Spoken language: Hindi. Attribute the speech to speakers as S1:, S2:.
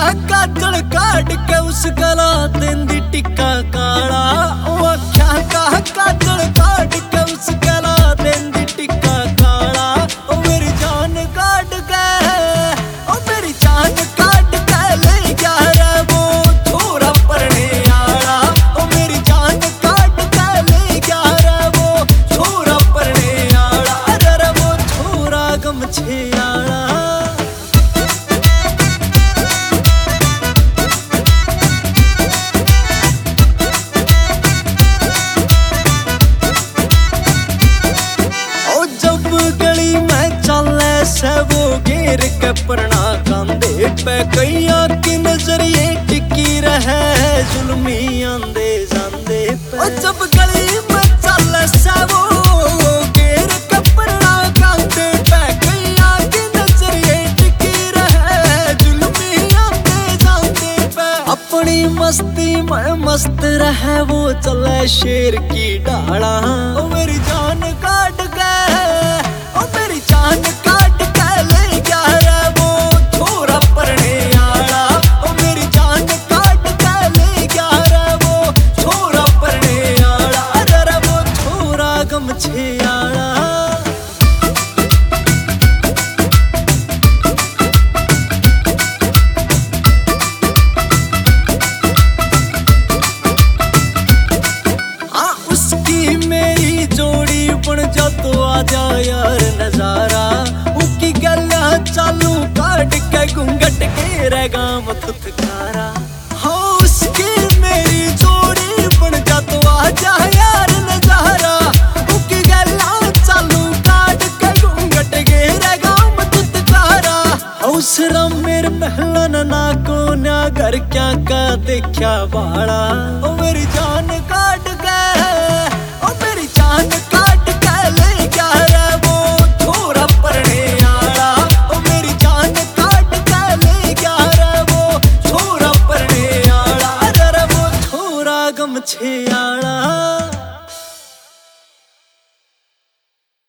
S1: काजल काट के उस गला देंदी टिक्का काला। ओ अखियां का काजल काट के उस गला देंदी टिक्का काला। ओ मेरी जान काट के, ओ मेरी जान काट के ले गया रे वो छोरा परने आला। ओ मेरी जान काट के ले गया रे वो छोरा परने आला। अरे वो छोरा गमछे आला। से वो घेर के परना कांदे पे कैया की नजर ये टिकी रहे जुल्मी आंदे जांदे पे। जब गली में चल से वो घेर के परना कांदे पे कैया की नजर ये टिकी रहे जुल्मी आंदे जांदे पे। अपनी मस्ती में मस्त रहे वो चले शेर की डाला। ओ मेरी जान काट गए, ओ मेरी जान गमछे आला। हाँ उसकी मेरी जोड़ी बन जा तो आजा यार नजारा। उसकी गल्ला चालू काट के घूंघट के रहेगा मतुतकारा। हाँ उसकी मेरी जोड़ी बन जा तो आजा यार नजारा। उसरा मेरे महला ना को ना घर क्या का देखा वाला। ओ मेरी जान